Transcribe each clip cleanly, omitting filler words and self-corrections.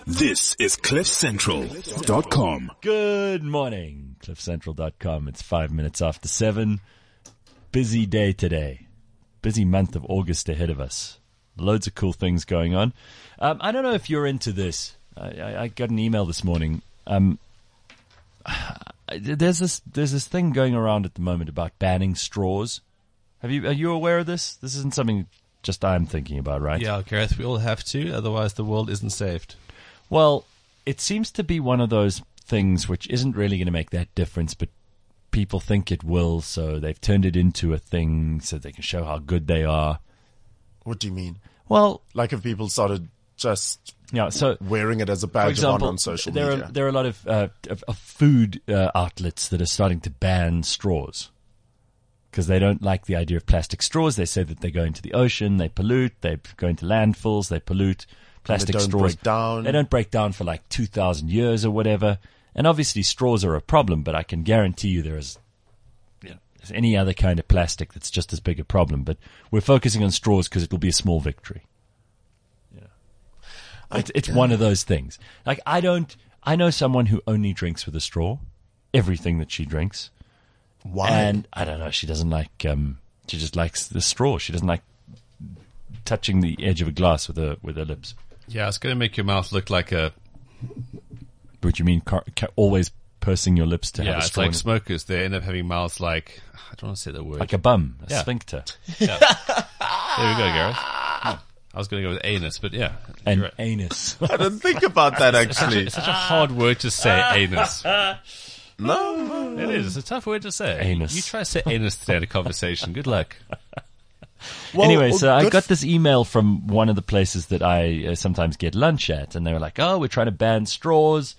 This is CliffCentral.com. Good morning, CliffCentral.com. It's 5 minutes after 7. Busy day today. Busy month of August ahead of us. Loads of cool things going on. I don't know if you're into this. I got an email this morning. There's this thing going around at the moment about banning straws. Are you aware of this? This isn't something just I'm thinking about, right? Yeah, Gareth, we all have to, otherwise the world isn't saved. Well, it seems to be one of those things which isn't really going to make that difference, but people think it will, so they've turned it into a thing so they can show how good they are. What do you mean? Well, like if people started just so wearing it as a badge of honor on social media. There are a lot of food outlets that are starting to ban straws because they don't like the idea of plastic straws. They say that they go into the ocean, they pollute, they go into landfills, they pollute. Plastic they don't straws break down. They don't break down for like 2,000 years or whatever. And obviously straws are a problem, but I can guarantee you there's any other kind of plastic that's just as big a problem. But we're focusing on straws because it will be a small victory. It's one of those things. Like I know someone who only drinks with a straw, everything that she drinks. Why? And I don't know, she doesn't like, she just likes the straw. She doesn't like touching the edge of a glass with her lips. Yeah, it's going to make your mouth look like a... What you mean, always pursing your lips to have a straw? Yeah, it's like smokers. They end up having mouths like... I don't want to say the word. Like a bum, a sphincter. Yeah. There we go, Gareth. I was going to go with anus, but yeah. An right. anus. I didn't think about that, actually. It's such a hard word to say, anus. No. It is. It's a tough word to say. Anus. You try to say anus today in a conversation. Good luck. Well, anyway, so I got this email from one of the places that I sometimes get lunch at, and they were like, oh, we're trying to ban straws.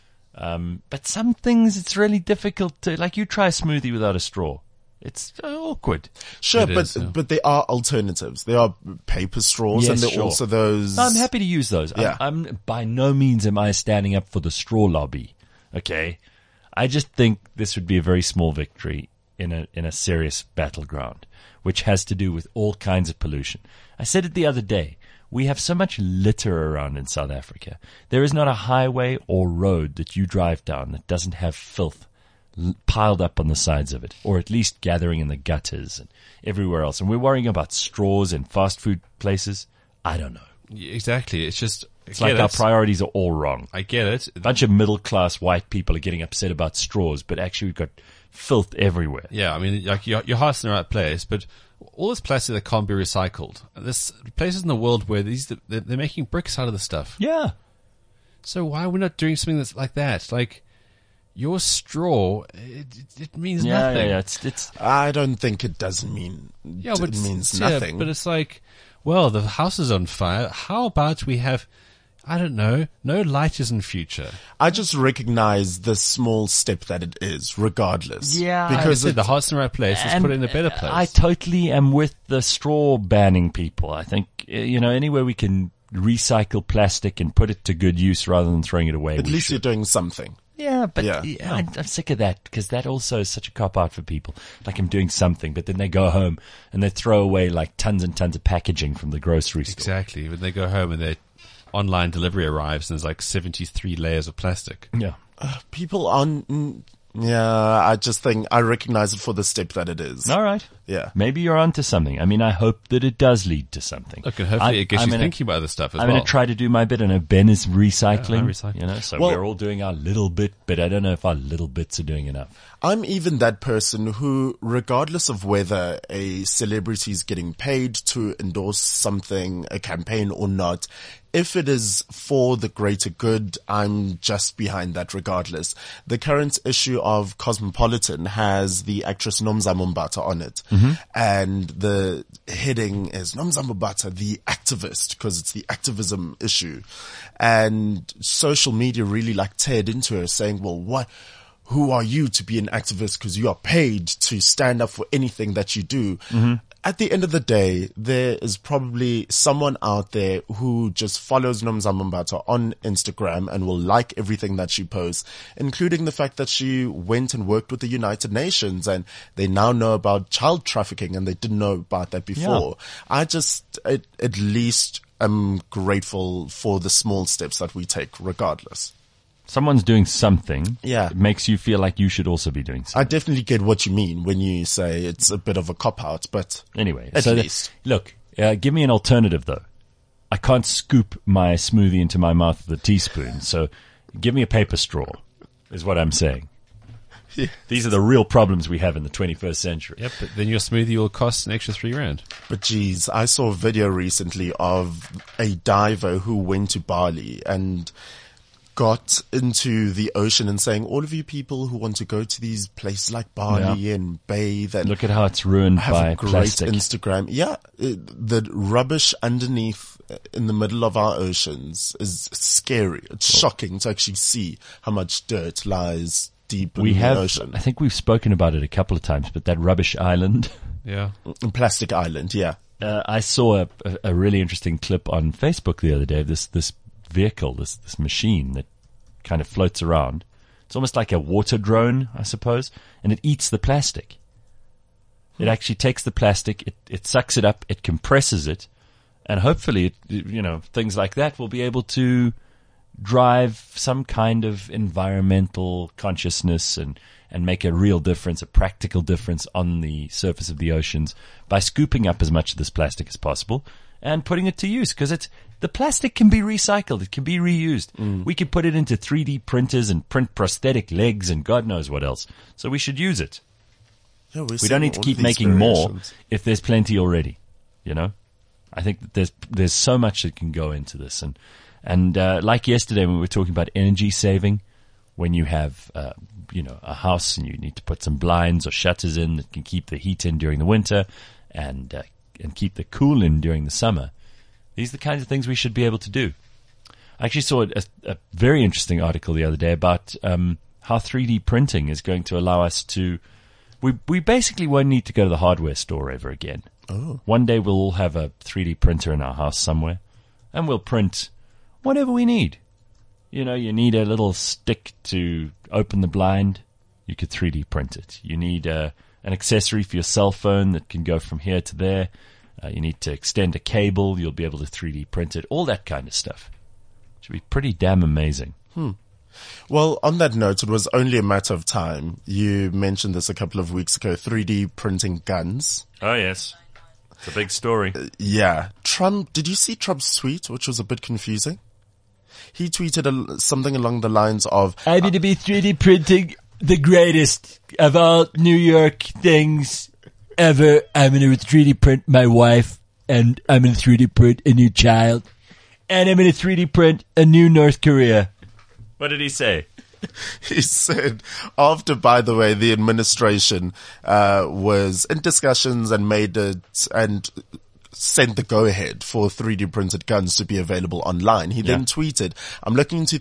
But some things it's really difficult to, like you try a smoothie without a straw. It's awkward. Sure, but there are alternatives. There are paper straws, and there are also those... No, I'm happy to use those. Yeah. I'm by no means am I standing up for the straw lobby, okay? I just think this would be a very small victory in a serious battleground, which has to do with all kinds of pollution. I said it the other day. We have so much litter around in South Africa. There is not a highway or road that you drive down that doesn't have filth piled up on the sides of it, or at least gathering in the gutters and everywhere else. And we're worrying about straws in fast food places. I don't know. Exactly. It's just... It's like our priorities are all wrong. I get it. A bunch of middle-class white people are getting upset about straws, but actually we've got filth everywhere. Yeah, I mean, like your heart's in the right place, but all this plastic that can't be recycled. There's places in the world where they're making bricks out of the stuff. Yeah. So why are we not doing something that's like that? Like your straw, it means nothing. Yeah, it's. I don't think it does mean... Yeah, but it means nothing. But it's like, well, the house is on fire. How about we have... I don't know. No lighters in future. I just recognize the small step that it is, regardless. Yeah. Because the heart's in the right place. Let's put it in a better place. I totally am with the straw banning people. I think, anywhere we can recycle plastic and put it to good use rather than throwing it away. At least you're doing something. Yeah, but I'm sick of that because that also is such a cop-out for people. Like I'm doing something, but then they go home and they throw away like tons and tons of packaging from the grocery store. Exactly. When they go home and their online delivery arrives and there's like 73 layers of plastic. Yeah. People aren't... I just think I recognize it for the step that it is. All right. Yeah. Maybe you're onto something. I mean, I hope that it does lead to something. Look, and hopefully it gets you thinking about other stuff as well. I'm going to try to do my bit. I know Ben is recycling. I'm recycling. So we're all doing our little bit, but I don't know if our little bits are doing enough. I'm even that person who, regardless of whether a celebrity is getting paid to endorse something, a campaign or not, if it is for the greater good, I'm just behind that regardless. The current issue of Cosmopolitan has the actress Nomzamo Mbatha on it. Mm-hmm. And the heading is Nomzamo Mbatha, the activist, because it's the activism issue. And social media really teared into her saying, well, who are you to be an activist because you are paid to stand up for anything that you do? Mm-hmm. At the end of the day, there is probably someone out there who just follows Nomzamo Mbatha on Instagram and will like everything that she posts, including the fact that she went and worked with the United Nations and they now know about child trafficking and they didn't know about that before. Yeah. At least am grateful for the small steps that we take regardless. Someone's doing something. Yeah. It makes you feel like you should also be doing something. I definitely get what you mean when you say it's a bit of a cop-out, but Anyway, at so least. Look, give me an alternative, though. I can't scoop my smoothie into my mouth with a teaspoon, so give me a paper straw, is what I'm saying. Yeah. These are the real problems we have in the 21st century. Yep, but then your smoothie will cost an extra $3,000. But geez, I saw a video recently of a diver who went to Bali and got into the ocean and saying, all of you people who want to go to these places like Bali and bathe and Look at how it's ruined have by a great plastic. Instagram. Yeah, the rubbish underneath in the middle of our oceans is scary. It's shocking to actually see how much dirt lies deep in the ocean. I think we've spoken about it a couple of times, but that rubbish island. Yeah. Plastic Island, yeah. I saw a really interesting clip on Facebook the other day of this vehicle, this machine that kind of floats around. It's almost like a water drone, I suppose, and it eats the plastic. It actually takes the plastic, it sucks it up, it compresses it, and hopefully, things like that will be able to drive some kind of environmental consciousness and make a real difference, a practical difference on the surface of the oceans by scooping up as much of this plastic as possible and putting it to use, because the plastic can be recycled. It can be reused. We could put it into 3D printers and print prosthetic legs and God knows what else. So we should use it. Yeah, We don't need to keep making more if there's plenty already, I think that there's so much that can go into this. And like yesterday when we were talking about energy saving, when you have, a house and you need to put some blinds or shutters in that can keep the heat in during the winter and keep the cool in during the summer, these are the kinds of things we should be able to do. I actually saw a very interesting article the other day about how 3D printing is going to allow us to. We basically won't need to go to the hardware store ever again. Oh. One day we'll all have a 3D printer in our house somewhere, and we'll print whatever we need. You need a little stick to open the blind. You could 3D print it. You need an accessory for your cell phone that can go from here to there. You need to extend a cable. You'll be able to 3D print it. All that kind of stuff. It should be pretty damn amazing. Well, on that note, it was only a matter of time. You mentioned this a couple of weeks ago, 3D printing guns. Oh, yes. It's a big story. Yeah. Trump, did you see Trump's tweet, which was a bit confusing? He tweeted something along the lines of, I'm going to be 3D printing the greatest of all New York things ever. I'm going to 3D print my wife, and I'm going to 3D print a new child, and I'm going to 3D print a new North Korea. What did he say? He said, after, by the way, the administration was in discussions and made it and sent the go-ahead for 3D printed guns to be available online. He then tweeted, I'm looking into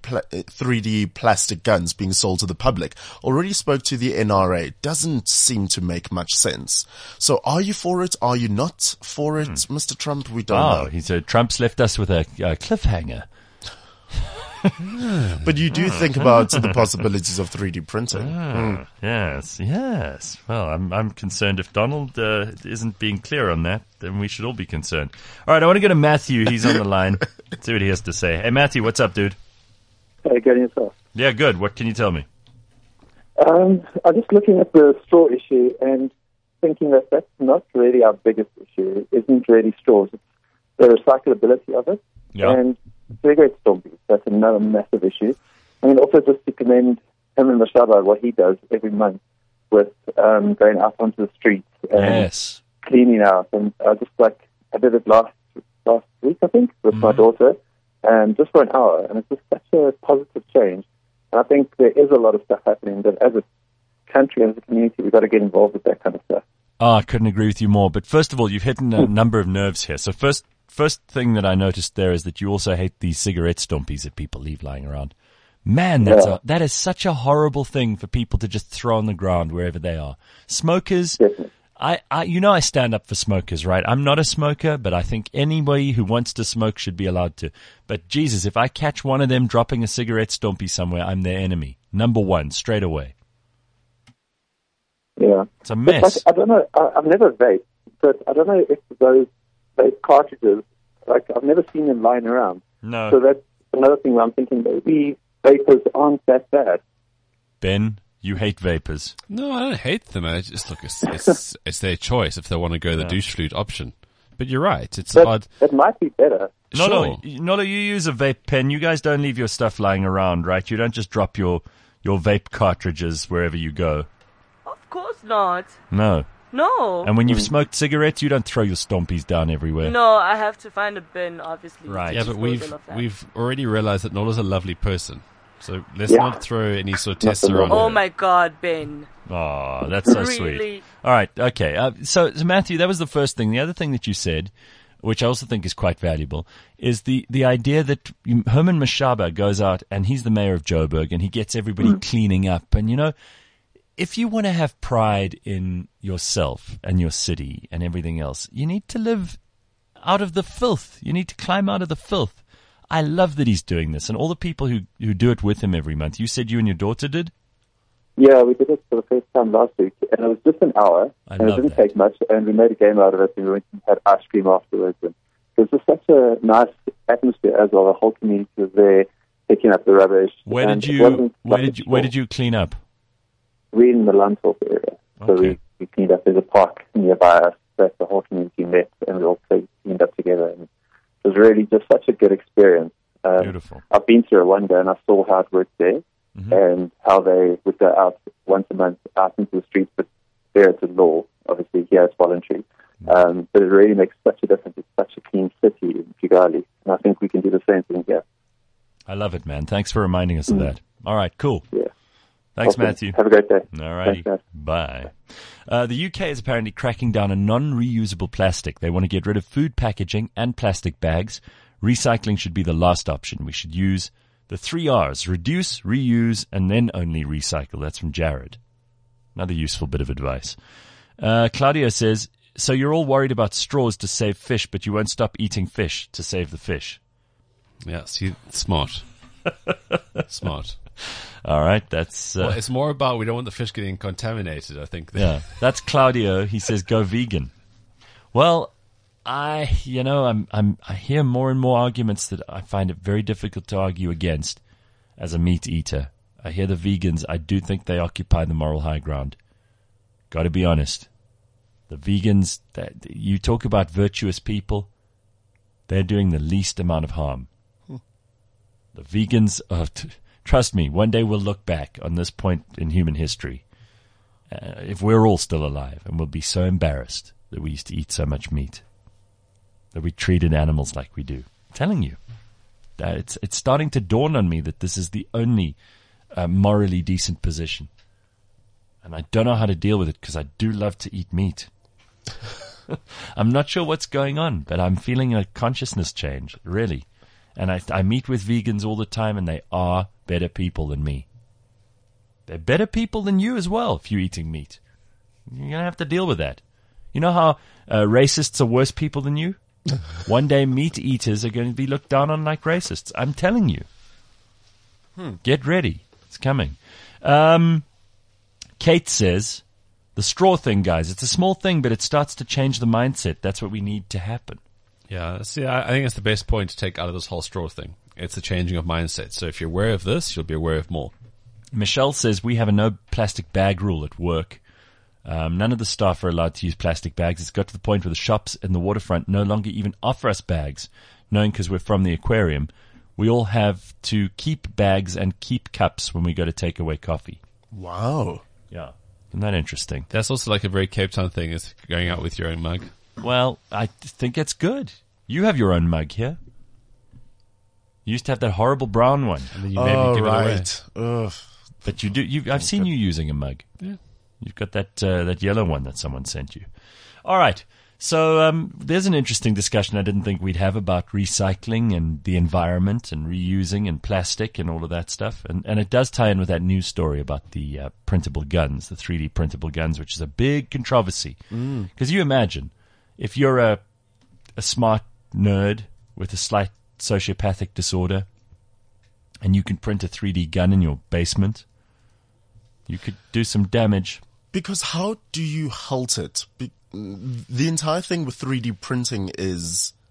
3D plastic guns being sold to the public. Already spoke to the NRA. Doesn't seem to make much sense. So are you for it? Are you not for it, Mr. Trump? We don't know. He said Trump's left us with a cliffhanger. But you do think about the possibilities of 3D printing. Yes. Well, I'm concerned if Donald isn't being clear on that, then we should all be concerned. All right, I want to go to Matthew. He's on the line. See what he has to say. Hey, Matthew, what's up, dude? Hey, good yourself. Yeah, good. What can you tell me? I'm just looking at the straw issue and thinking that that's not really our biggest issue. It isn't really straws. It's the recyclability of it. Yeah. And cigarette stumpies, that's another massive issue. I mean, also just to commend him and Mashaba, what he does every month with going out onto the streets and cleaning out. And I did it last week, I think, with my daughter, and just for an hour. And it's just such a positive change. And I think there is a lot of stuff happening that as a country, as a community, we've got to get involved with that kind of stuff. Oh, I couldn't agree with you more. But first of all, you've hit a number of nerves here. So First thing that I noticed there is that you also hate these cigarette stumpies that people leave lying around. Man, that is such a horrible thing for people to just throw on the ground wherever they are. Smokers, I stand up for smokers, right? I'm not a smoker, but I think anybody who wants to smoke should be allowed to. But Jesus, if I catch one of them dropping a cigarette stumpy somewhere, I'm their enemy. Number one, straight away. Yeah. It's a mess. I don't know. I've never vaped, but I don't know if those cartridges Like, I've never seen them lying around. No. So that's another thing where I'm thinking maybe vapors aren't that bad. Ben, you hate vapors. No, I don't hate them. I just look, it's their choice if they want to go the douche flute option. But you're right. It's odd. It might be better. No, you use a vape pen. You guys don't leave your stuff lying around, right? You don't just drop your vape cartridges wherever you go. Of course not. No. No. And when you've smoked cigarettes, you don't throw your stompies down everywhere. No, I have to find a bin, obviously. Right. Yeah, but we've already realized that Nola's a lovely person. So let's not throw any sort of tests around. Oh my God, Ben. Oh, that's so really? sweet. All right, okay. So Matthew, that was the first thing. The other thing that you said, which I also think is quite valuable, is the idea that Herman Mashaba goes out and he's the mayor of Joburg and he gets everybody cleaning up. And, you know, if you want to have pride in yourself and your city and everything else, you need to live out of the filth. You need to climb out of the filth. I love that he's doing this, and all the people who do it with him every month. You said you and your daughter did? Yeah, we did it for the first time last week, and it was just an hour, and it didn't take much, and we made a game out of it, and we went and had ice cream afterwards. And it was just such a nice atmosphere as well. The whole community was there, picking up the rubbish. Where did you clean up? We're in the Landsdorp area, so we cleaned up. There's a park nearby us that the whole community met, and we all cleaned up together. And it was really just such a good experience. Beautiful. I've been to Rwanda, and I saw how it worked there, and how they would go out once a month out into the streets, but there it's a law. Obviously, here it's voluntary. But it really makes such a difference. It's such a clean city in Kigali, and I think we can do the same thing here. I love it, man. Thanks for reminding us of that. All right, cool. Yeah. Thanks, awesome. Matthew. Have a great day. All righty. Bye. The UK is apparently cracking down on non-reusable plastic. They want to get rid of food packaging and plastic bags. Recycling should be the last option. We should use the 3 R's: reduce, reuse, and then only recycle. That's from Jared. Another useful bit of advice. Claudia says, so you're all worried about straws to save fish, but you won't stop eating fish to save the fish. Yeah, see, smart. Smart. All right, that's... well, it's more about we don't want the fish getting contaminated, I think. Yeah, that's Claudio. He says, go vegan. Well, I hear more and more arguments that I find it very difficult to argue against as a meat eater. I hear the vegans. I do think they occupy the moral high ground. Got to be honest. The vegans, you talk about virtuous people, they're doing the least amount of harm. The vegans are... Trust me, one day we'll look back on this point in human history, if we're all still alive, and we'll be so embarrassed that we used to eat so much meat, that we treated animals like we do. I'm telling you, it's starting to dawn on me that this is the only morally decent position. And I don't know how to deal with it because I do love to eat meat. I'm not sure what's going on, but I'm feeling a consciousness change, really. And I meet with vegans all the time, and they are better people than me. They're better people than you as well if you're eating meat. You're going to have to deal with that. You know how racists are worse people than you? One day meat eaters are going to be looked down on like racists. I'm telling you. Get ready. It's coming. Kate says, the straw thing, guys, it's a small thing, but it starts to change the mindset. That's what we need to happen. Yeah, see, I think it's the best point to take out of this whole straw thing. It's the changing of mindset. So if you're aware of this, you'll be aware of more. Michelle says, we have a no plastic bag rule at work. None of the staff are allowed to use plastic bags. It's got to the point where the shops in the waterfront no longer even offer us bags, knowing because we're from the aquarium. We all have to keep bags and keep cups when we go to take away coffee. Wow. Yeah. Isn't that interesting? That's also like a very Cape Town thing, is going out with your own mug. Well, I think it's good. You have your own mug here. You used to have that horrible brown one. And then you made me give right. it away. Ugh. But you do. I've seen you using a mug. Yeah. You've got that yellow one that someone sent you. All right. So there's an interesting discussion I didn't think we'd have about recycling and the environment and reusing and plastic and all of that stuff. And it does tie in with that news story about the printable guns, the 3D printable guns, which is a big controversy. Because you imagine, if you're a smart nerd with a slight sociopathic disorder and you can print a 3D gun in your basement, you could do some damage. Because how do you halt it? The entire thing with 3D printing is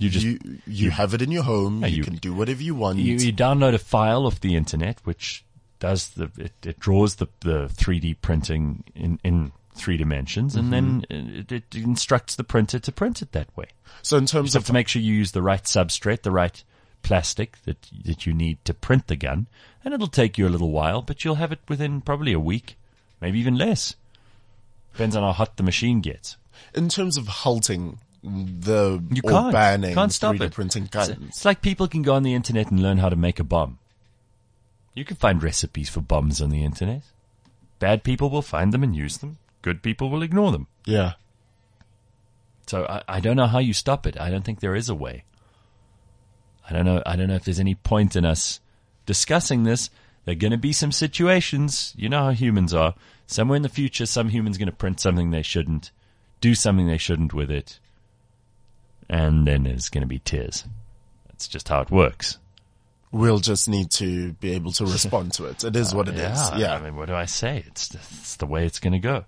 You have it in your home. You can do whatever you want. You download a file off the internet, which does it draws the 3D printing in 3 dimensions, and then it instructs the printer to print it that way. So in terms of to make sure you use the right substrate, the right plastic that you need to print the gun, and it'll take you a little while, but you'll have it within probably a week, maybe even less. Depends on how hot the machine gets. In terms of halting banning can't stop 3D printing guns. It's like people can go on the internet and learn how to make a bomb. You can find recipes for bombs on the internet. Bad people will find them and use them. Good people will ignore them. Yeah. So I don't know how you stop it. I don't think there is a way. I don't know if there's any point in us discussing this. There are going to be some situations, you know how humans are. Somewhere in the future, some human's going to print something they shouldn't, do something they shouldn't with it, and then there's going to be tears. That's just how it works. We'll just need to be able to respond to it. It is what it is. Yeah. I mean, what do I say? It's the way it's going to go.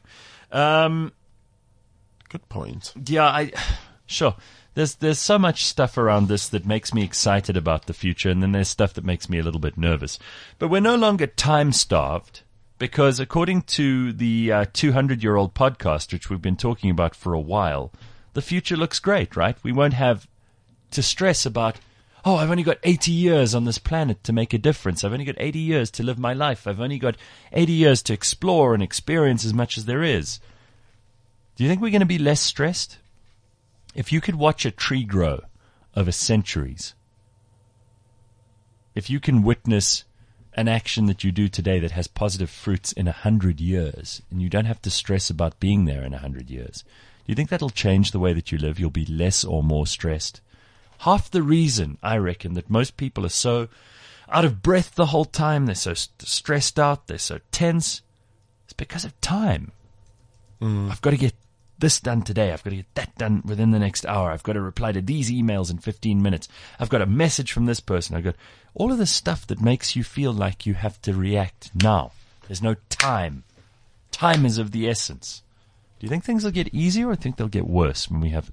Good point. Yeah, sure. There's so much stuff around this that makes me excited about the future, and then there's stuff that makes me a little bit nervous. But we're no longer time-starved, because according to the 200-year-old podcast, which we've been talking about for a while, the future looks great, right? We won't have to stress about, I've only got 80 years on this planet to make a difference. I've only got 80 years to live my life. I've only got 80 years to explore and experience as much as there is. Do you think we're going to be less stressed? If you could watch a tree grow over centuries, if you can witness an action that you do today that has positive fruits in 100 years, and you don't have to stress about being there in 100 years, do you think that'll change the way that you live? You'll be less or more stressed? Half the reason, I reckon, that most people are so out of breath the whole time, they're so stressed out, they're so tense, is because of time. I've got to get this done today. I've got to get that done within the next hour. I've got to reply to these emails in 15 minutes. I've got a message from this person. I've got all of this stuff that makes you feel like you have to react now. There's no time. Time is of the essence. Do you think things will get easier, or think they'll get worse when we have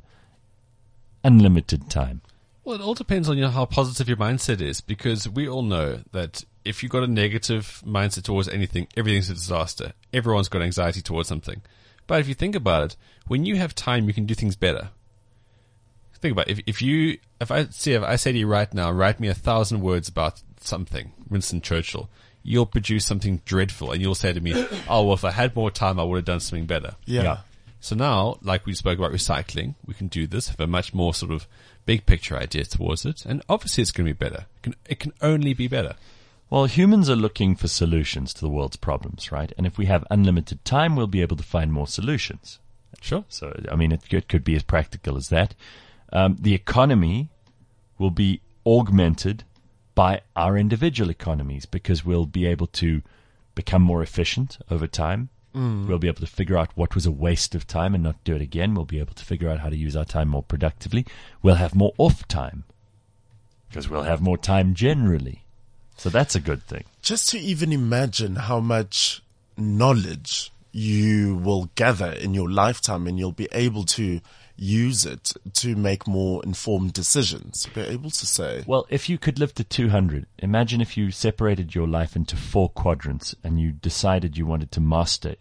unlimited time? Well, it all depends on how positive your mindset is, because we all know that if you've got a negative mindset towards anything, everything's a disaster. Everyone's got anxiety towards something. But if you think about it, when you have time, you can do things better. Think about it. If I say to you right now, write me 1,000 words about something, Winston Churchill, you'll produce something dreadful, and you'll say to me, if I had more time, I would have done something better. Yeah. So now, like we spoke about recycling, we can do this, have a much more sort of big picture idea towards it, and obviously it's going to be better. It can only be better. Well, humans are looking for solutions to the world's problems, right? And if we have unlimited time, we'll be able to find more solutions. Sure. So, I mean, it could be as practical as that. The economy will be augmented by our individual economies, because we'll be able to become more efficient over time. We'll be able to figure out what was a waste of time and not do it again. We'll be able to figure out how to use our time more productively. We'll have more off time, because we'll have more time generally. So that's a good thing. Just to even imagine how much knowledge you will gather in your lifetime, and you'll be able to use it to make more informed decisions. Be able to say, well, if you could live to 200, imagine if you separated your life into 4 quadrants, and you decided you wanted to master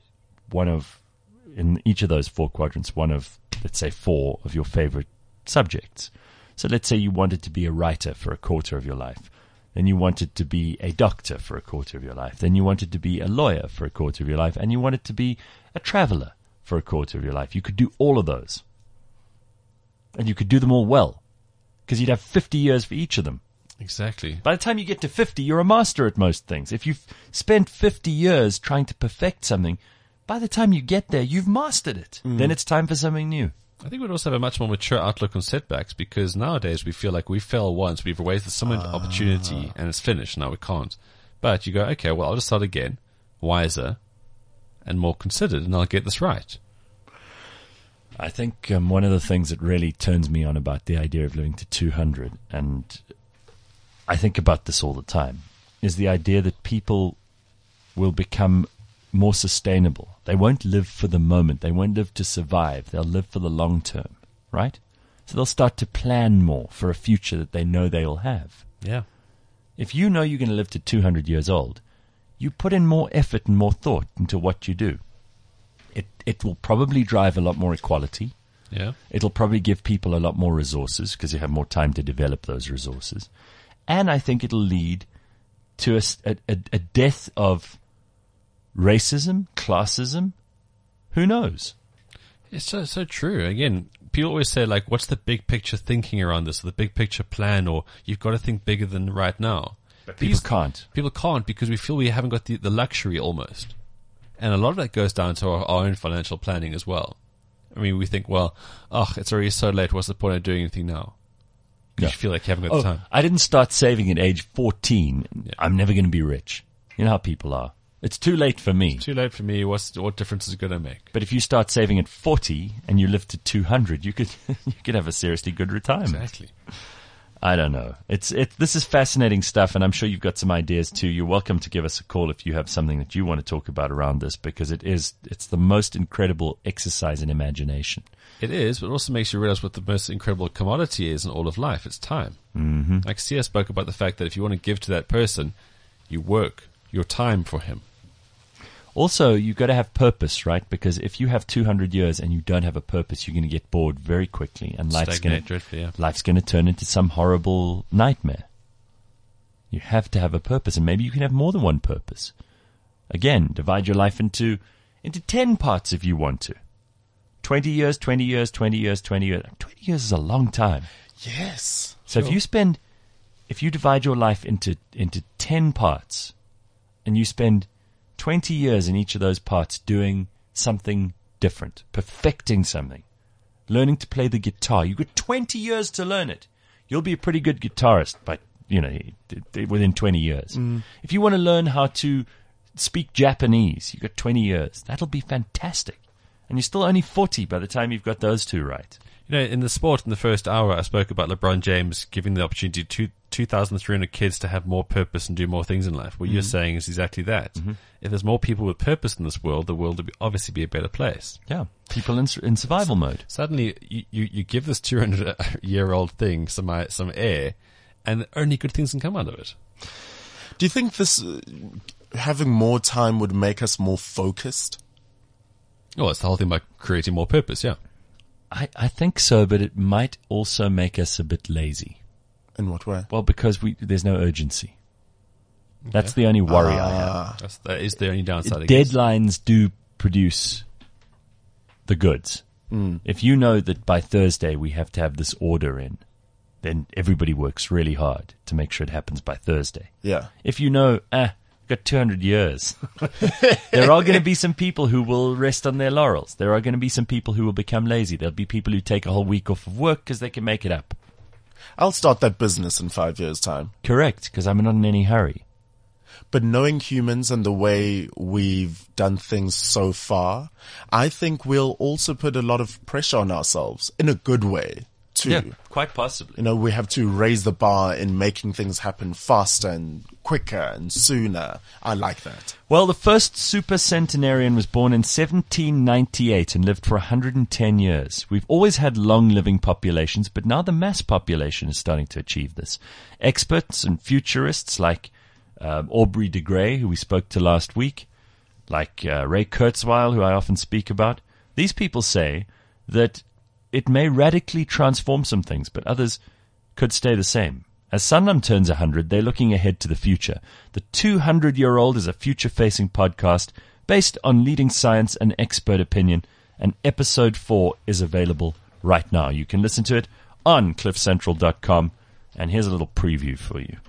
in each of those 4 quadrants, one of, let's say, 4 of your favorite subjects. So let's say you wanted to be a writer for a quarter of your life. Then you wanted to be a doctor for a quarter of your life. Then you wanted to be a lawyer for a quarter of your life. And you wanted to be a traveler for a quarter of your life. You could do all of those. And you could do them all well, because you'd have 50 years for each of them. Exactly. By the time you get to 50, you're a master at most things. If you've spent 50 years trying to perfect something, by the time you get there, you've mastered it. Then it's time for something new. I think we'd also have a much more mature outlook on setbacks, because nowadays we feel like we fell once, we've wasted so much opportunity, and it's finished, now we can't. But you go, okay, well, I'll just start again, wiser and more considered, and I'll get this right. I think one of the things that really turns me on about the idea of living to 200, and I think about this all the time, is the idea that people will become more sustainable. They won't live for the moment. They won't live to survive. They'll live for the long term, right? So they'll start to plan more for a future that they know they'll have. Yeah. If you know you're going to live to 200 years old, you put in more effort and more thought into what you do. It will probably drive a lot more equality. Yeah. It'll probably give people a lot more resources because you have more time to develop those resources. And I think it'll lead to a death of racism, classism. Who knows? It's so true. Again, people always say, like, what's the big picture thinking around this, or the big picture plan, or you've got to think bigger than right now. But people can't. People can't because we feel we haven't got the luxury almost. And a lot of that goes down to our own financial planning as well. I mean, we think, well, it's already so late. What's the point of doing anything now? You feel like you haven't got the time. I didn't start saving at age 14. Yeah. I'm never going to be rich. You know how people are. It's too late for me. Too late for me. What difference is it going to make? But if you start saving at 40 and you live to 200, you could have a seriously good retirement. Exactly. I don't know. This is fascinating stuff, and I'm sure you've got some ideas too. You're welcome to give us a call if you have something that you want to talk about around this, because it's the most incredible exercise in imagination. It is, but it also makes you realize what the most incredible commodity is in all of life. It's time. Mm-hmm. Like Sia spoke about the fact that if you want to give to that person, you work your time for him. Also, you've got to have purpose, right? Because if you have 200 years and you don't have a purpose, you're going to get bored very quickly, and life's going to turn into some horrible nightmare. You have to have a purpose, and maybe you can have more than one purpose. Again, divide your life into 10 parts if you want to. 20 years, 20 years, 20 years, 20 years. 20 years is a long time. Yes. So if you divide your life into 10 parts, and you spend 20 years in each of those parts doing something different, perfecting something, learning to play the guitar. You've got 20 years to learn it. You'll be a pretty good guitarist within 20 years. Mm. If you want to learn how to speak Japanese, you've got 20 years. That'll be fantastic. And you're still only 40 by the time you've got those two right. You know, in the sport, in the first hour, I spoke about LeBron James giving the opportunity to 2,300 kids to have more purpose and do more things in life. What you're saying is exactly that. Mm-hmm. If there's more people with purpose in this world, the world will obviously be a better place. Yeah, people in survival mode. Suddenly, you give this 200-year-old thing some air, and only good things can come out of it. Do you think this having more time would make us more focused? Oh, it's the whole thing about creating more purpose, yeah. I think so, but it might also make us a bit lazy. In what way? Well, because there's no urgency. Okay. That's the only worry I have. That is the only downside. Deadlines do produce the goods. Mm. If you know that by Thursday we have to have this order in, then everybody works really hard to make sure it happens by Thursday. Yeah. If you know, we've got 200 years, there are going to be some people who will rest on their laurels. There are going to be some people who will become lazy. There'll be people who take a whole week off of work because they can make it up. I'll start that business in 5 years' time. Correct, because I'm not in any hurry. But knowing humans and the way we've done things so far, I think we'll also put a lot of pressure on ourselves in a good way, too. Yeah, quite possibly. You know, we have to raise the bar in making things happen faster and quicker and sooner. I like that. Well, the first supercentenarian was born in 1798 and lived for 110 years. We've always had long-living populations, but now the mass population is starting to achieve this. Experts and futurists like Aubrey de Grey, who we spoke to last week, like Ray Kurzweil, who I often speak about, these people say that it may radically transform some things, but others could stay the same. As Sanlam turns 100, they're looking ahead to the future. The 200-year-old is a future-facing podcast based on leading science and expert opinion, and episode 4 is available right now. You can listen to it on cliffcentral.com, and here's a little preview for you.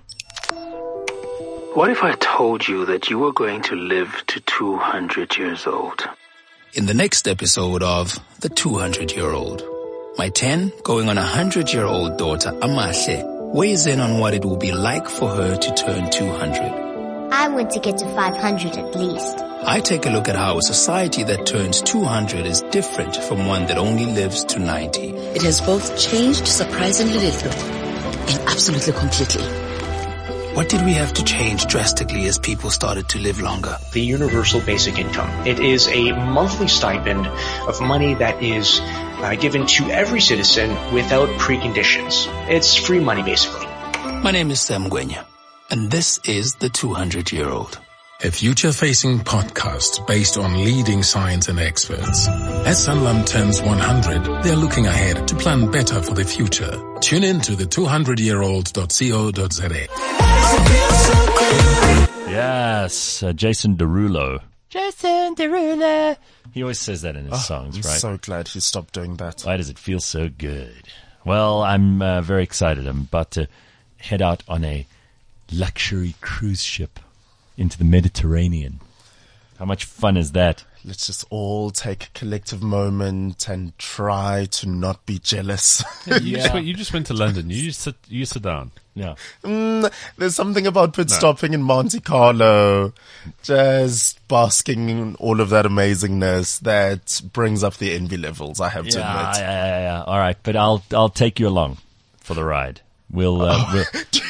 What if I told you that you were going to live to 200 years old? In the next episode of The 200-Year-Old, my 10 going on 100-year-old daughter, Amahle, weighs in on what it will be like for her to turn 200. I want to get to 500 at least. I take a look at how a society that turns 200 is different from one that only lives to 90. It has both changed surprisingly little and absolutely completely. What did we have to change drastically as people started to live longer? The universal basic income. It is a monthly stipend of money that is given to every citizen without preconditions. It's free money, basically. My name is Sam Gwenya, and this is The 200-Year-Old. A future-facing podcast based on leading science and experts. As Sanlam turns 100, they're looking ahead to plan better for the future. Tune in to the 200yearold.co.za. Yes, Jason Derulo. Jason Derulo. He always says that in his songs, right? I'm so glad he stopped doing that. Why does it feel so good? Well, I'm very excited. I'm about to head out on a luxury cruise ship into the Mediterranean. How much fun is that? Let's just all take a collective moment and try to not be jealous. You just went to London. You sit down. Yeah. There's something about stopping in Monte Carlo, just basking in all of that amazingness that brings up the envy levels, I have to admit. Yeah. All right, but I'll take you along for the ride. We're I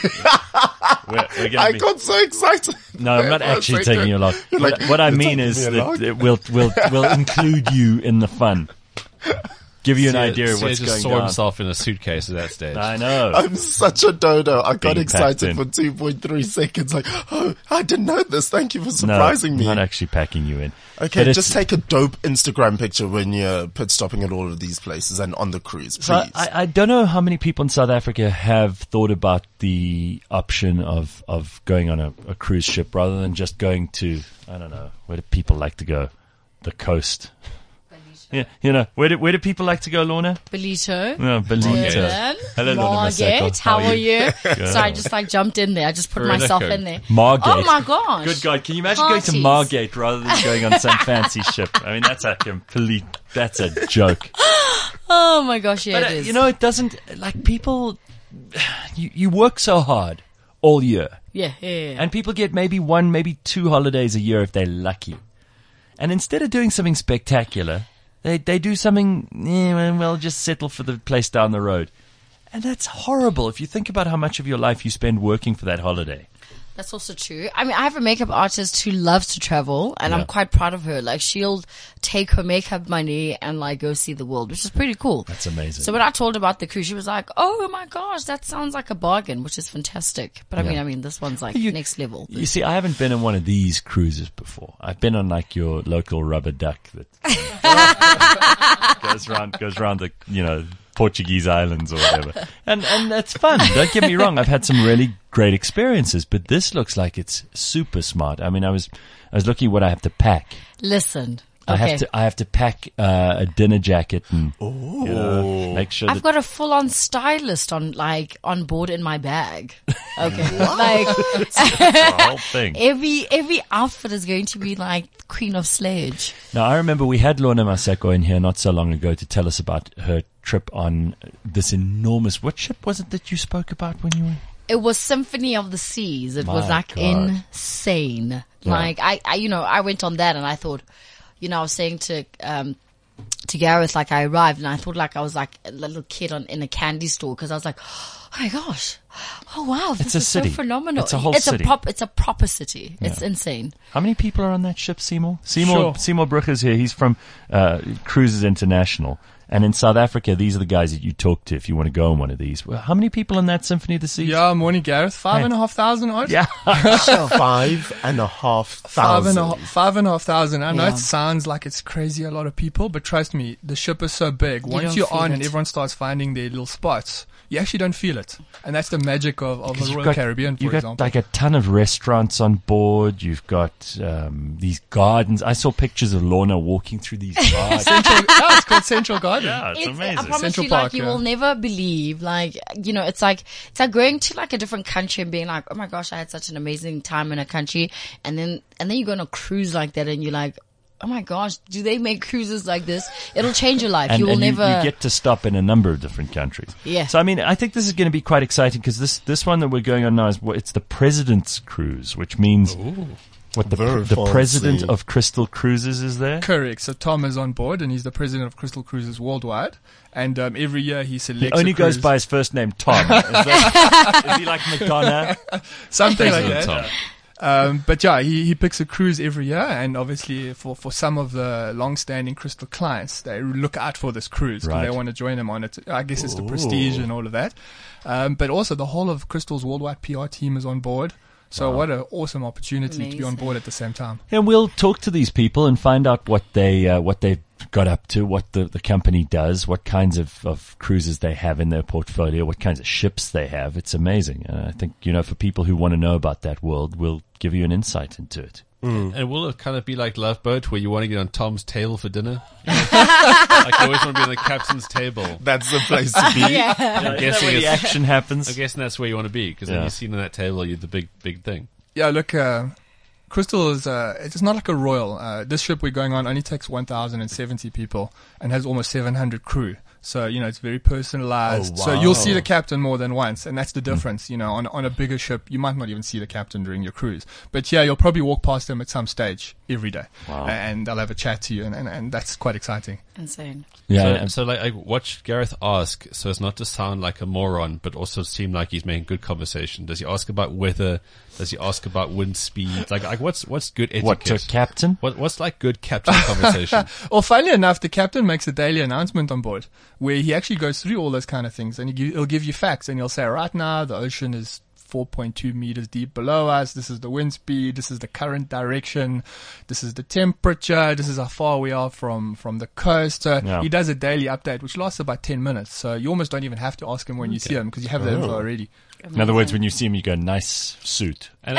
got so excited. No, I'm not actually taking you along. What I mean is that we'll include you in the fun. Give you an idea of what's going on. He just saw himself in a suitcase at that stage. I know. I'm such a dodo. I got excited for 2.3 seconds. Like, oh, I didn't know this. Thank you for surprising me. I'm not actually packing you in. Okay, but just take a dope Instagram picture when you're pit stopping at all of these places and on the cruise, please. So I don't know how many people in South Africa have thought about the option of going on a cruise ship rather than just going to, I don't know, where do people like to go? The coast. Yeah, where do people like to go, Lorna? Ballito. No, Ballito. Hello, Margate. How are you? So I just jumped in there. I just put myself in there. Margate. Oh my gosh. Good God. Can you imagine going to Margate rather than going on some fancy ship? I mean, that's a joke. Oh my gosh, yeah, but, it is. It doesn't, people, you work so hard all year. Yeah. And people get maybe 1, maybe 2 holidays a year if they're lucky. And instead of doing something spectacular, They do something, just settle for the place down the road. And that's horrible if you think about how much of your life you spend working for that holiday. That's also true. I mean, I have a makeup artist who loves to travel, and I'm quite proud of her. She'll take her makeup money and go see the world, which is pretty cool. That's amazing. So when I told her about the cruise, she was like, "Oh my gosh, that sounds like a bargain," which is fantastic. But I mean, this one's next level. You see, I haven't been on one of these cruises before. I've been on your local rubber duck that goes around the Portuguese islands or whatever, and that's fun. Don't get me wrong. I've had some really great experiences, but this looks like it's super smart. I mean, I was looking at what I have to pack. Listen. Okay. I have to pack a dinner jacket and make sure I've got a full-on stylist on board in my bag. Okay, the whole thing. Every outfit is going to be Queen of Sledge. Now I remember we had Lorna Maseko in here not so long ago to tell us about her trip on this enormous. What ship was it that you spoke about when you were? It was Symphony of the Seas. It was insane. Yeah. I went on that and I thought. I was saying to Gareth, I arrived and I thought I was a little kid in a candy store because I was like, oh my gosh, oh wow, this is so phenomenal. It's a whole city. It's a proper city. Yeah. It's insane. How many people are on that ship, Seymour? Seymour Brugger's here. He's from Cruises International. And in South Africa, these are the guys that you talk to if you want to go on one of these. Well, how many people in that Symphony of the Seas? Yeah, morning, Gareth. 5,500 odd. Yeah. 5,500. 5,500. I know it sounds like it's crazy, a lot of people, but trust me, the ship is so big. Once you're on and everyone starts finding their little spots, you actually don't feel it. And that's the magic of the Royal Caribbean, for example. You've got a ton of restaurants on board. You've got these gardens. I saw pictures of Lorna walking through these gardens. It's called Central Garden. Yeah, it's amazing. I promise Central you, Park, you will never believe, it's like going to a different country and being like, oh my gosh, I had such an amazing time in a country. And then you go on a cruise like that and you're like, oh my gosh, do they make cruises like this? It'll change your life. You get to stop in a number of different countries. Yeah. So, I mean, I think this is going to be quite exciting because this one that we're going on now it's the President's Cruise, which means What, the president of Crystal Cruises is there? Correct. So Tom is on board, and he's the president of Crystal Cruises worldwide. And every year he selects. He only goes by his first name, Tom. Is he like Madonna? Something like that. But yeah, he picks a cruise every year, and obviously for some of the long-standing Crystal clients, they look out for this cruise because they want to join them on it. I guess it's the prestige and all of that. But also the whole of Crystal's worldwide PR team is on board. So what an awesome opportunity to be on board at the same time. And we'll talk to these people and find out what they've got up to, what the company does, what kinds of cruises they have in their portfolio, what kinds of ships they have. It's amazing. I think, for people who want to know about that world, we'll give you an insight into it. And will it kind of be like Love Boat, where you want to get on Tom's table for dinner? Like you always want to be on the captain's table. That's the place to be. I'm guessing where the action happens. I'm guessing that's where you want to be, because when you're seen on that table, you're the big thing. Yeah, look, Crystal is, it's not like a royal. This ship we're going on only takes 1,070 people and has almost 700 crew. So, it's very personalized. Oh, wow. So you'll see the captain more than once, and that's the difference. On a bigger ship, you might not even see the captain during your cruise. But yeah, you'll probably walk past him at some stage every day. Wow. And they'll have a chat to you, and that's quite exciting. Insane. Yeah. So like, I watched Gareth ask, so as not to sound like a moron, but also seem like he's making good conversation. Does he ask about weather? Does he ask about wind speed? Like what's good etiquette? What, to captain? What's like good captain conversation? Well, funnily enough, the captain makes a daily announcement on board where he actually goes through all those kind of things, and he'll give you facts, and he'll say, right now the ocean is 4.2 meters deep below us. This is the wind speed. This is the current direction. This is the temperature. This is how far we are from the coast. He does a daily update, which lasts about 10 minutes. So you almost don't even have to ask him when you see him, because you have the info already. In other words, when you see him, you go, nice suit. And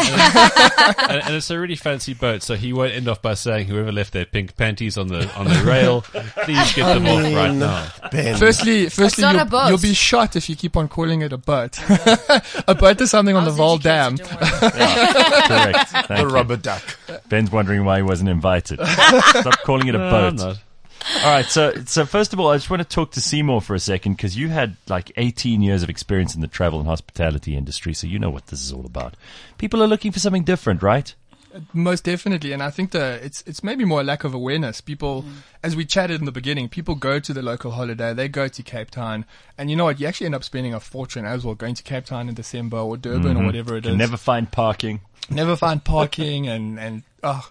it's a really fancy boat, so he won't end off by saying, whoever left their pink panties on the rail, please get them off right now. Ben. Firstly, you'll be shot if you keep on calling it a boat. A boat is something on the Vaal Dam. Correct. Thank the you. rubber duck. Ben's wondering why he wasn't invited. Stop calling it a boat. All right, so first of all, I just want to talk to Seymour for a second, because you had like 18 years of experience in the travel and hospitality industry, so you know what this is all about. People are looking for something different, right? Most definitely, and I think it's maybe more a lack of awareness. People, as we chatted in the beginning, people go to the local holiday, they go to Cape Town, and you know what? You actually end up spending a fortune as well going to Cape Town in December or Durban or whatever it is. Never find parking. And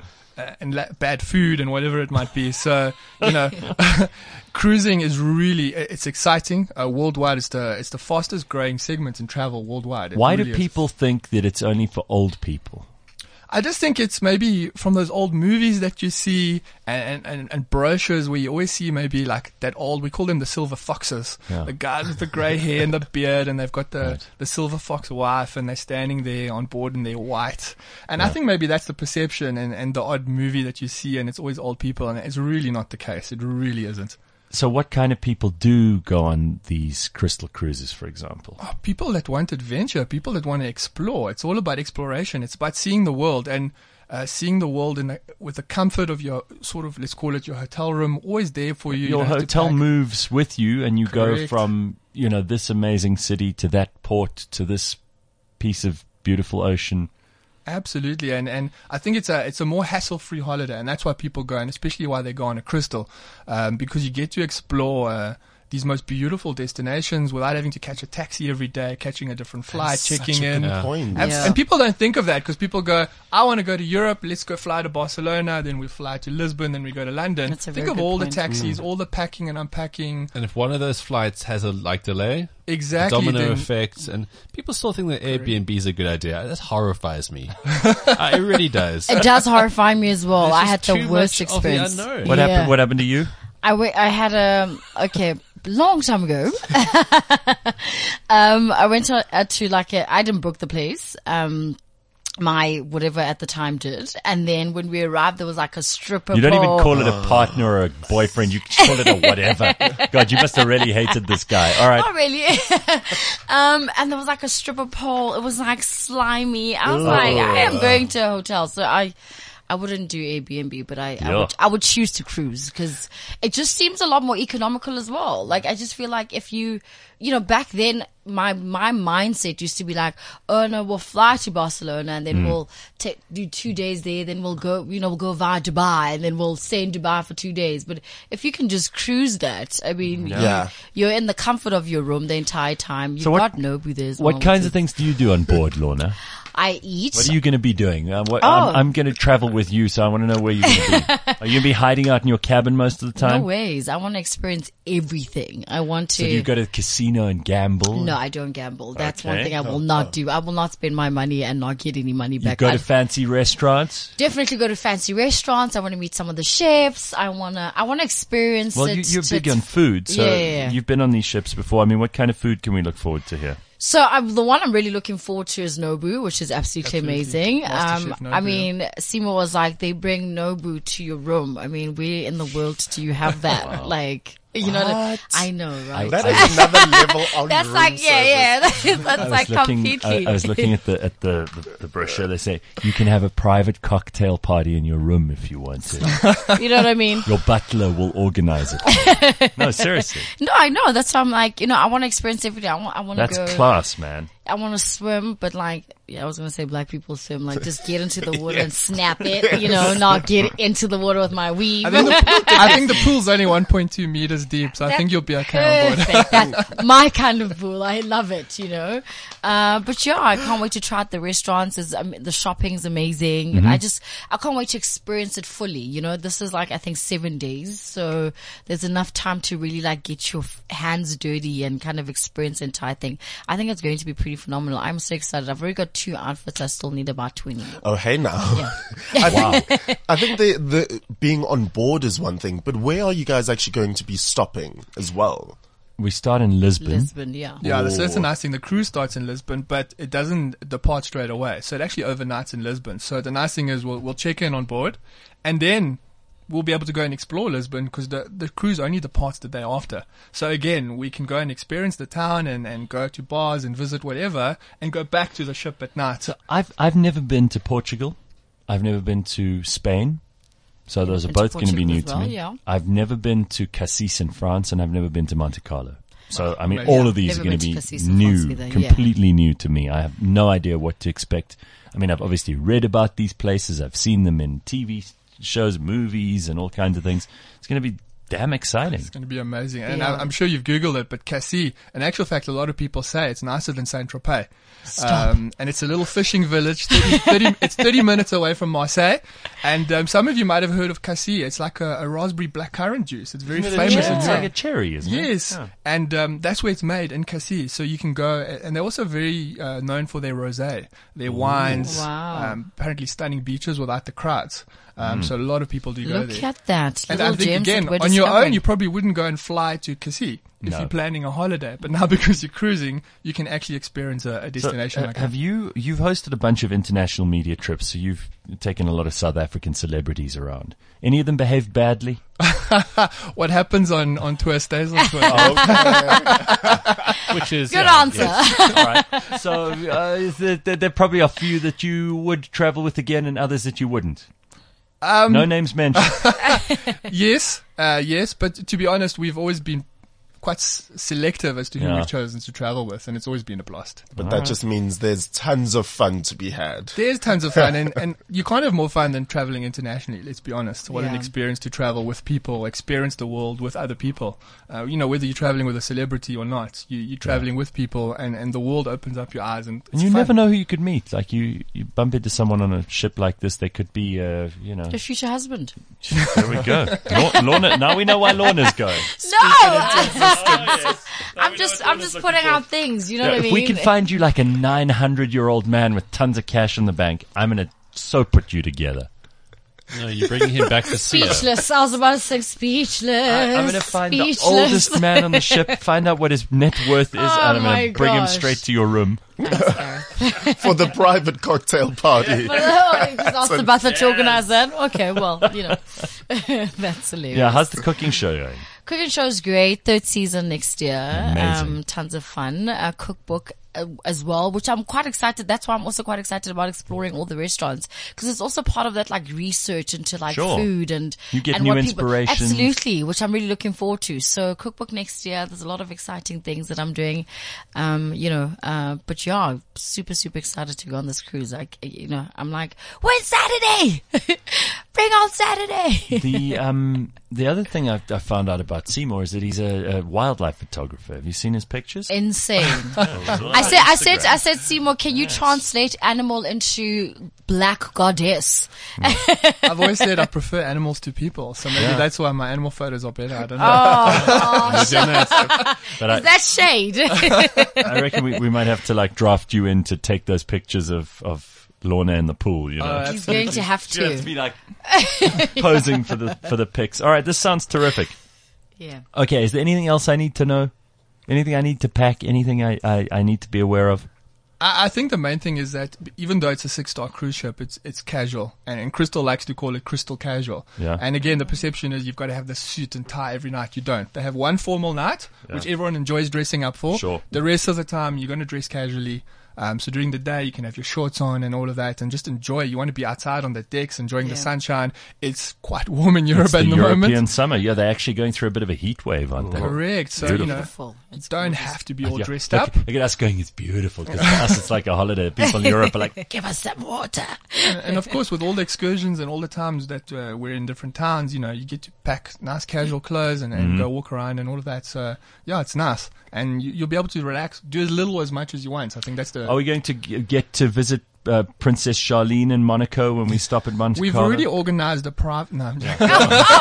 bad food and whatever it might be. So, cruising is really, it's exciting. Worldwide, it's the fastest growing segment in travel worldwide. Why do people think that it's only for old people? I just think it's maybe from those old movies that you see and brochures where you always see maybe like that old, we call them the silver foxes, the guys with the grey hair and the beard, and they've got the silver fox wife, and they're standing there on board and they're white. And I think maybe that's the perception and the odd movie that you see, and it's always old people, and it's really not the case. It really isn't. So what kind of people do go on these Crystal Cruises, for example? Oh, people that want adventure, people that want to explore. It's all about exploration. It's about seeing the world, and seeing the world with the comfort of your sort of, let's call it your hotel room, always there for you. Your hotel moves with you, and you go from, this amazing city to that port to this piece of beautiful ocean. Absolutely, and I think it's a more hassle-free holiday, and that's why people go, and especially why they go on a Crystal, because you get to explore these most beautiful destinations without having to catch a taxi every day, catching a different flight, That's checking such a in. good point. And people don't think of that, because people go, I want to go to Europe, let's go fly to Barcelona, then we fly to Lisbon, then we go to London. Think of all the taxis, all the packing and unpacking. And if one of those flights has a delay, exactly, domino effects, and people still think that Airbnb is a good idea. That horrifies me. It really does. It does horrify me as well. I had the worst experience. What happened? What happened to you? I had long time ago. I went to like I didn't book the place. My whatever at the time did, and then when we arrived, there was like a stripper. You don't even call it a partner or a boyfriend. You call it a whatever. God, you must have really hated this guy. All right. Oh, really? And there was like a stripper pole. It was like slimy. I was like, I am going to a hotel, so I I wouldn't do Airbnb, but I would choose to cruise because it just seems a lot more economical as well. Like, I just feel like if you back then, my mindset used to be like, oh no, we'll fly to Barcelona and then we'll do 2 days there. Then we'll go, we'll go via Dubai and then we'll stay in Dubai for 2 days. But if you can just cruise that, I mean, you're in the comfort of your room the entire time. You've got Nobu there as well. What kinds of things do you do on board, Lorna? I eat. What are you going to be doing? I'm going to travel with you, so I want to know where you're going to be. Are you going to be hiding out in your cabin most of the time? No ways. I want to experience everything. I want to. So do you go to the casino and gamble? No, I don't gamble. That's one thing I will not do. I will not spend my money and not get any money back. You go to fancy restaurants? Definitely go to fancy restaurants. I want to meet some of the chefs. I want to experience it. Well, you're big on food, so you've been on these ships before. I mean, what kind of food can we look forward to here? So the one I'm really looking forward to is Nobu, which is absolutely amazing. Nobu, I mean, Simo was like, they bring Nobu to your room. I mean, where in the world do you have that? Wow. Like, you know, I know, right? That is another level on That's room like, service. that's like completely. I was looking at the brochure. They say you can have a private cocktail party in your room if you want to. You know what I mean? Your butler will organize it. No, seriously. No, I know. That's why I'm like, I want to experience everything. I want to go. That's class, man. I want to swim, but like, I was going to say black people swim, like just get into the water and snap it, not get into the water with my weave. I think the pool's only 1.2 meters deep, so I think you'll be okay on board. That's my kind of pool. I love it, But I can't wait to try out the restaurants. The shopping's amazing. Mm-hmm. I can't wait to experience it fully. This is like, I think 7 days. So there's enough time to really like get your hands dirty and kind of experience the entire thing. I think it's going to be pretty phenomenal. I'm so excited. I've already got 2 outfits. I still need about 20. Oh, hey now. Yeah. I think the being on board is one thing, but where are you guys actually going to be stopping as well? We start in Lisbon. Lisbon, yeah. Yeah, that's a nice thing. The cruise starts in Lisbon, but it doesn't depart straight away. So it actually overnights in Lisbon. So the nice thing is we'll check in on board and then we'll be able to go and explore Lisbon because the cruise only departs the day after. So again, we can go and experience the town and go to bars and visit whatever and go back to the ship at night. So I've never been to Portugal. I've never been to Spain. So those are both going to be new to me. Yeah. I've never been to Cassis in France and I've never been to Monte Carlo. So, I mean, all of these are going to be new, completely new to me. I have no idea what to expect. I mean, I've obviously read about these places. I've seen them in TV shows, movies, and all kinds of things. It's going to be damn exciting. It's going to be amazing. And I'm sure you've Googled it, but Cassis, in actual fact, a lot of people say it's nicer than Saint-Tropez. And it's a little fishing village. It's 30 minutes away from Marseille. And some of you might have heard of Cassis. It's like a raspberry blackcurrant juice. It's very famous. It's like a cherry, isn't it? Yes. Yeah. And that's where it's made, in Cassis. So you can go, and they're also very known for their rosé, their wines, apparently stunning beaches without the crowds. So a lot of people do go there. Look at that. And I think, again, on your own, you probably wouldn't go and fly to Cassis if you're planning a holiday. But now because you're cruising, you can actually experience a destination like that. You've hosted a bunch of international media trips, so you've taken a lot of South African celebrities around. Any of them behaved badly? What happens on tour stays on tour. Which is good answer. Yes. Right. So there probably are a few that you would travel with again and others that you wouldn't. No names mentioned. Yes, but to be honest, we've always been quite selective as to who we've chosen to travel with, and it's always been a blast. But that just means there's tons of fun to be had. There's tons of fun, and you can't have more fun than traveling internationally, let's be honest. What an experience to travel with people, experience the world with other people. Whether you're traveling with a celebrity or not, you're traveling with people, and the world opens up your eyes. And you never know who you could meet. Like you bump into someone on a ship like this, they could be, your future husband. There we go. Lorna, now we know why Lorna's going. No! I'm just putting out things, you know what I mean? If we can find you like a 900-year-old man with tons of cash in the bank, I'm going to so put you together. No, you're bringing him back to speechless. I was about to say speechless. I'm going to find the oldest man on the ship, find out what his net worth is, and I'm going to bring him straight to your room. For the private cocktail party. Just ask the butler to organize that. Okay, well, that's hilarious. Yeah, how's the cooking show going? Cooking show is great. 3rd season next year. Amazing. Tons of fun. Cookbook as well, which I'm quite excited. That's why I'm also quite excited about exploring all the restaurants, because it's also part of that like research into like food and you get new inspiration. Absolutely, which I'm really looking forward to. So cookbook next year. There's a lot of exciting things that I'm doing. But yeah, super excited to go on this cruise. Like, I'm like, when's Saturday? Bring on Saturday. The other thing I found out about Seymour is that he's a wildlife photographer. Have you seen his pictures? Insane. I said, Seymour, can you translate animal into black goddess? I've always said I prefer animals to people, so maybe that's why my animal photos are better. I don't know. Is that shade? I reckon we might have to like draft you in to take those pictures of Lorna in the pool, He's going to have to. You have to be like posing for the pics. All right, this sounds terrific. Yeah. Okay, is there anything else I need to know? Anything I need to pack? Anything I need to be aware of? I think the main thing is that even though it's a 6-star cruise ship, it's casual, and Crystal likes to call it crystal casual. Yeah. And again, the perception is you've got to have the suit and tie every night. You don't. They have one formal night, which everyone enjoys dressing up for. Sure. The rest of the time, you're going to dress casually. So during the day, you can have your shorts on and all of that and just enjoy. You want to be outside on the decks, enjoying the sunshine. It's quite warm in Europe at the moment. European summer. Yeah, they're actually going through a bit of a heat wave, aren't they? Correct. So, beautiful. You don't have to be all dressed up. Look at us going, it's beautiful. Because for us, it's like a holiday. People in Europe are like, give us some water. And of course, with all the excursions and all the times that we're in different towns, you get to pack nice casual clothes and go walk around and all of that. So, yeah, it's nice. And you'll be able to relax, do as little or as much as you want. So I think that's the... Are we going to get to visit Princess Charlene in Monaco when we stop at Monte Carlo? We've already organized a private... No, I'm joking.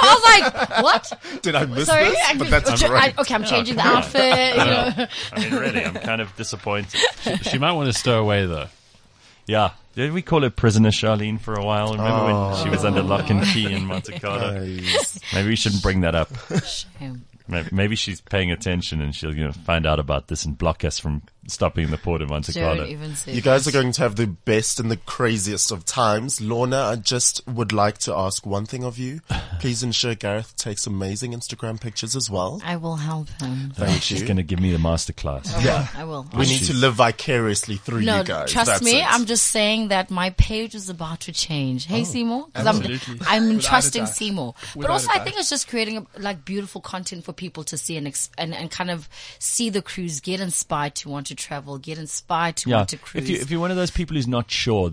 I was like, what? Did I miss this? But that's right. I'm changing the outfit. I mean, really, I'm kind of disappointed. She might want to stow away, though. Yeah. Did we call her Prisoner Charlene for a while? Remember when she was under lock and key in Monte Carlo? Maybe we shouldn't bring that up. Shame. Maybe she's paying attention and she'll find out about this and block us from stopping in the port of Monte Carlo. You guys are going to have the best and the craziest of times. Lorna, I just would like to ask one thing of you. Please ensure Gareth takes amazing Instagram pictures as well. I will help him. She's going to give me the masterclass. I will. We need to live vicariously through you guys. Trust me, I'm just saying that my page is about to change. Hey, Seymour? Absolutely. I'm trusting Seymour. But also, I think it's just creating beautiful content for people to see and kind of see the cruise, get inspired to want to travel, get inspired to want to cruise. If you're one of those people who's not sure,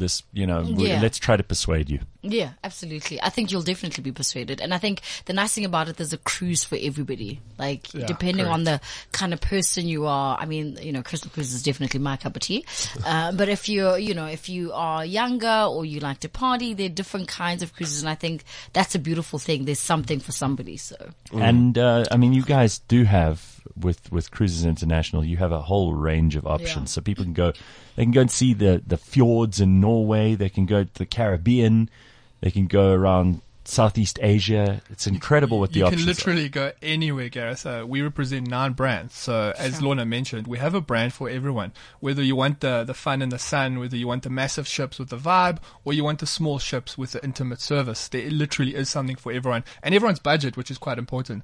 let's try to persuade you. Yeah, absolutely. I think you'll definitely be persuaded. And I think the nice thing about it, there's a cruise for everybody. Depending on the kind of person you are. I mean, Crystal Cruise is definitely my cup of tea. But if if you are younger or you like to party, there are different kinds of cruises. And I think that's a beautiful thing. There's something for somebody. So. And, you guys do have, with Cruises International, you have a whole range of options. So people can go and see the fjords in Norway. They can go to the Caribbean. They can go around Southeast Asia. It's incredible what the options are. You can literally go anywhere, Gareth. We represent 9 brands. So as Lorna mentioned, we have a brand for everyone. Whether you want the fun in the sun, whether you want the massive ships with the vibe, or you want the small ships with the intimate service, there literally is something for everyone. And everyone's budget, which is quite important.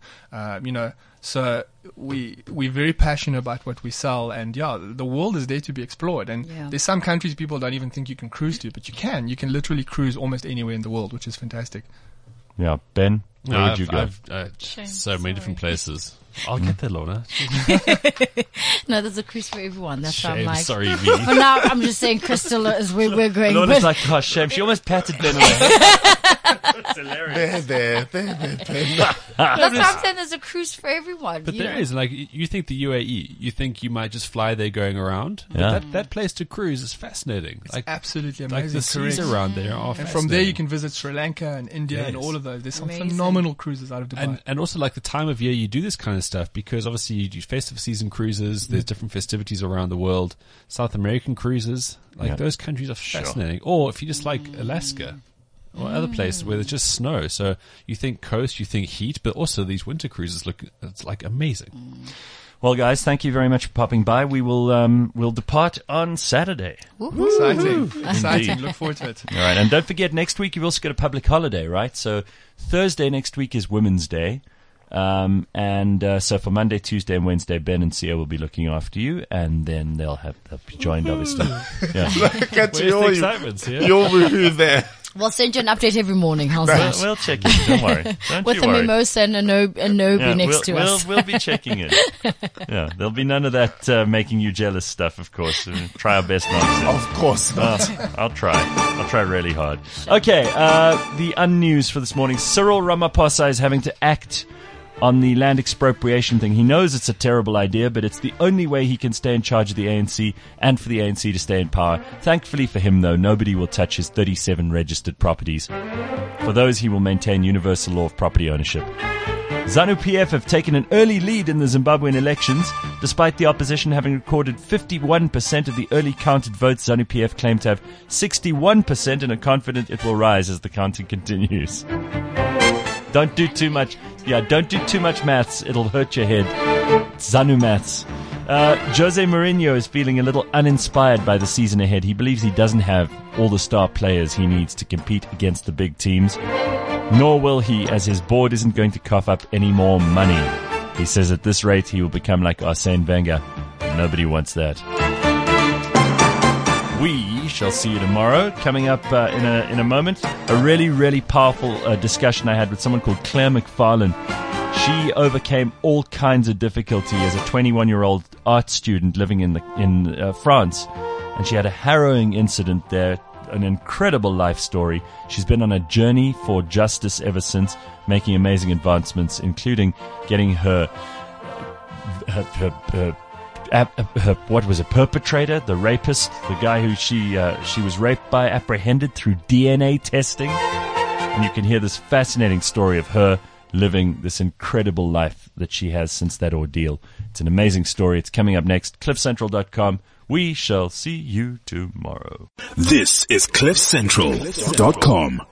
So we're very passionate about what we sell, and the world is there to be explored. And there's some countries people don't even think you can cruise to, but you can. You can literally cruise almost anywhere in the world, which is fantastic. Yeah, Ben, where would you go? So many different places. I'll get there, Lorna. No, there's a cruise for everyone. That's what I'm like. Sorry, me. For now, I'm just saying Crystal is where we're going. Lorna's like, gosh, shame. She almost patted Ben away. It's hilarious. There, Ben. That's what I'm saying. There's a cruise for everyone. But there is. Like, you think the UAE, you think you might just fly there going around. Yeah. But that place to cruise is fascinating. It's absolutely amazing. Like the seas around there are fascinating. And from there you can visit Sri Lanka and India and all of those. There's some phenomenal cruises out of Dubai. And also like the time of year you do this kind of stuff, because obviously you do festive season cruises. There's different festivities around the world. South American cruises, those countries are fascinating. Or if you just like Alaska or other places where there's just snow. So you think coast, you think heat, but also these winter cruises it's like amazing. Well, guys, thank you very much for popping by. We will we'll depart on Saturday. Exciting. Look forward to it. All right, and don't forget, next week you've also got a public holiday, right? So Thursday next week is Women's Day. So for Monday, Tuesday, and Wednesday, Ben and Sia will be looking after you, and then they'll be joined, obviously. Yeah. Look at the excitement, You'll woohoo there. We'll send you an update every morning. How's that? We'll check in. Don't worry. With a mimosa and a Nobu next to us. We'll be checking in. Yeah, there'll be none of that making you jealous stuff, of course. We'll try our best not to. Of course not. I'll try. I'll try really hard. Okay, the unnews for this morning. Cyril Ramaphosa is having to act on the land expropriation thing. He knows it's a terrible idea, but it's the only way he can stay in charge of the ANC and for the ANC to stay in power. Thankfully for him, though, nobody will touch his 37 registered properties. For those, he will maintain universal law of property ownership. ZANU-PF have taken an early lead in the Zimbabwean elections. Despite the opposition having recorded 51% of the early counted votes, ZANU-PF claim to have 61% and are confident it will rise as the counting continues. Don't do too much. Yeah, don't do too much maths. It'll hurt your head. ZANU maths. Jose Mourinho is feeling a little uninspired by the season ahead. He believes he doesn't have all the star players he needs to compete against the big teams. Nor will he, as his board isn't going to cough up any more money. He says at this rate he will become like Arsene Wenger. Nobody wants that. We shall see you tomorrow. Coming up in a moment, a really, really powerful discussion I had with someone called Claire McFarlane. She overcame all kinds of difficulty as a 21-year-old art student living in France, and she had a harrowing incident there. An incredible life story. She's been on a journey for justice ever since, making amazing advancements, including getting her perpetrator, the rapist, the guy who she was raped by, apprehended through DNA testing. And you can hear this fascinating story of her living this incredible life that she has since that ordeal. It's an amazing story. It's coming up next. CliffCentral.com. We shall see you tomorrow. This is CliffCentral.com.